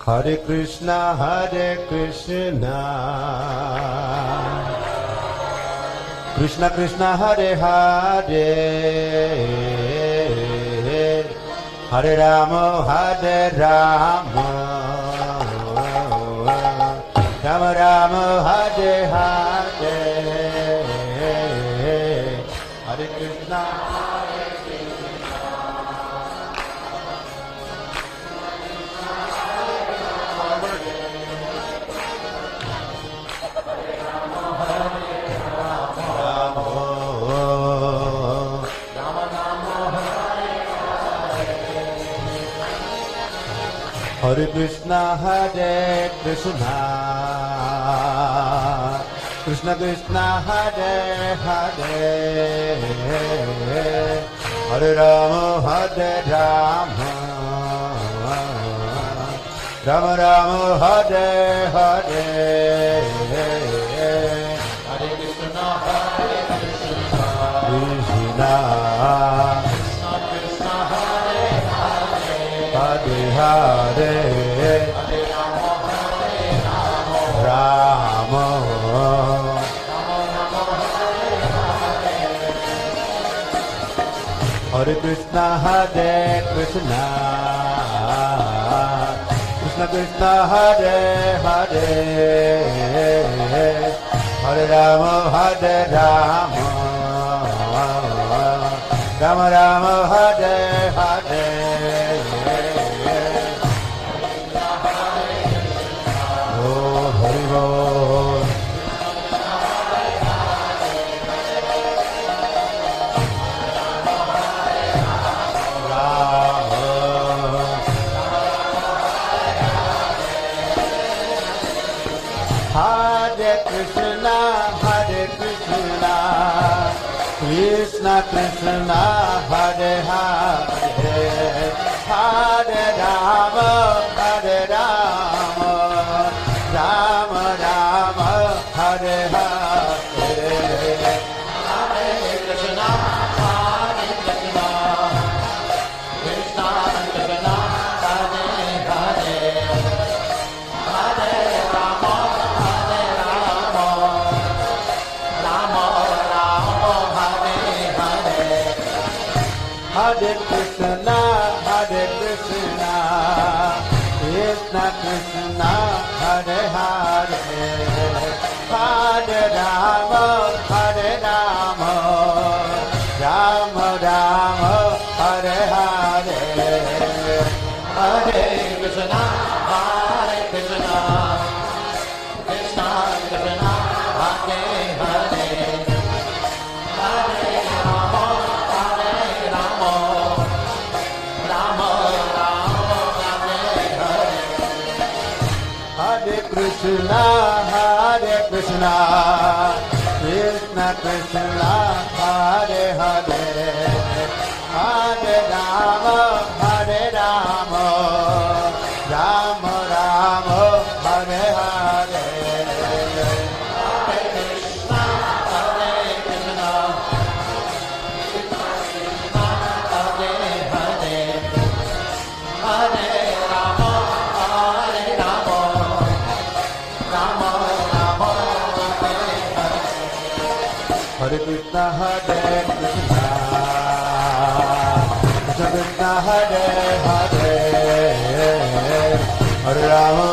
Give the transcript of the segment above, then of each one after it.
Hare Krishna Krishna Krishna Hare Hare Hare Rama Rama Rama Hare Hare Hare Krishna Hare Krishna Krishna Krishna Hare Hare Hare Rama Rama Rama Rama Hare Hare Hare Krishna Krishna Hare Hare Rama Hare Krishna Krishna Krishna Hare Hare Hare Rama Rama Rama Rama Hare Hare Krishna Krishna Hare Hare Hare Rama Rama Rama Hare Hare Hare Krishna Krishna Krishna Hare Hare Hare Rama Rama Hare Krishna Krishna Krishna Hare Hare Hare Rama Rama Rama Hare Hare Hare Krishna Krishna Krishna Hare Hare Krishna Krishna Krishna Hare Hare Hare Rama Rama Rama Hare Hare Hare Krishna Krishna Krishna Hare Hare Hare Rama Hare Krishna Krishna Hare Hare Hare Rama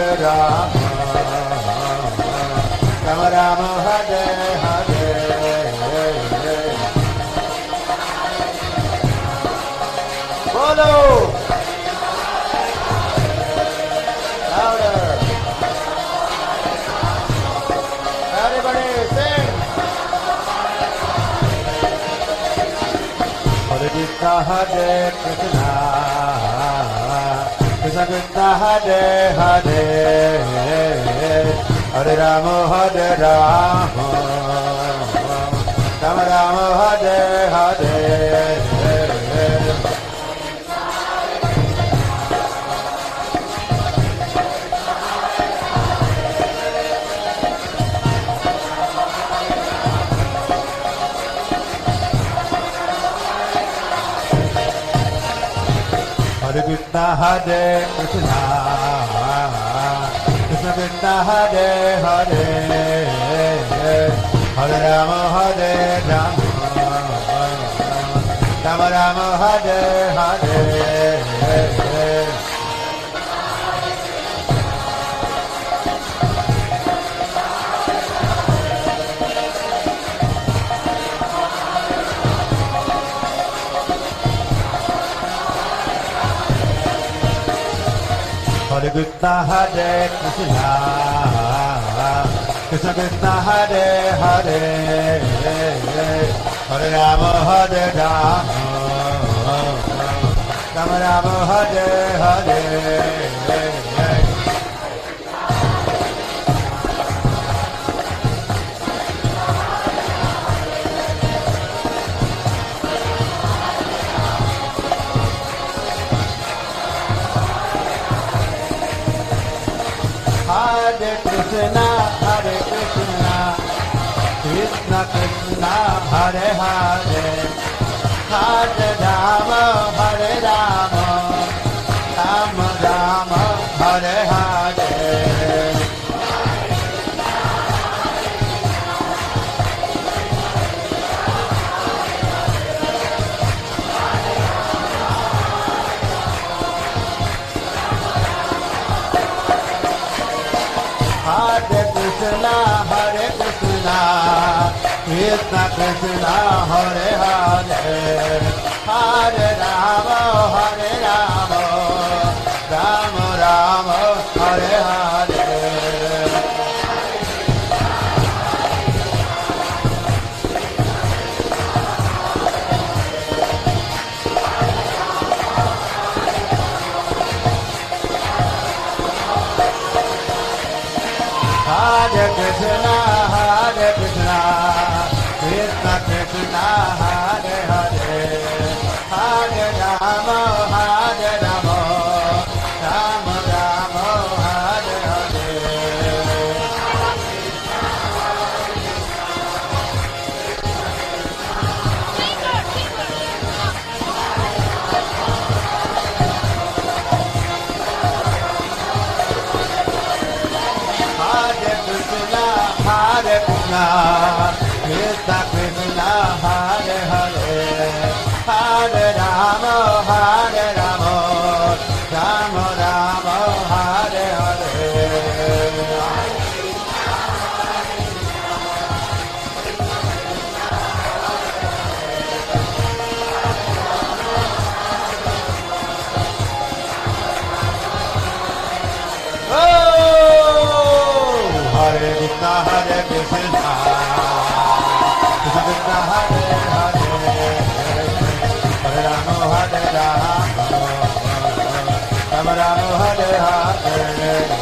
Rama Rama Hare Hare Bolo louder everybody sing Hare Krishna Krishna Krishna Hare Hare Hare Rama Rama Rama Hare Hare Hare Krishna Krishna Hare Hare Hare Rama Hare Rama Rama Rama Hare Hare Hare Krishna Hare Krishna Krishna Krishna Hare Hare Hare Rama Hare Rama Rama Rama Hare Hare Hare Krishna, Hare Krishna, Krishna Krishna, Hare Hare, Hare Rama, Hare Rama, Rama Rama, Hare Hare. Hare Krishna, Hare Krishna, Krishna Krishna, Hare Hare, Hare Rama, Hare Rama, Rama Rama, Hare Hare. Hare Krishna, Hare Krishna, Krishna Krishna, Hare Hare, Hare Rama, Hare Rama, Rama Rama, Hare Hare. Hare Krishna, Hare Krishna, Krishna Krishna, Hare Hare, Hare Rama, Hare Rama, Rama Rama, Hare Hare. Hare Krishna, Hare Krishna, Krishna Krishna, Hare Hare, Hare Rama, Hare Rama, Rama Rama, Hare Hare.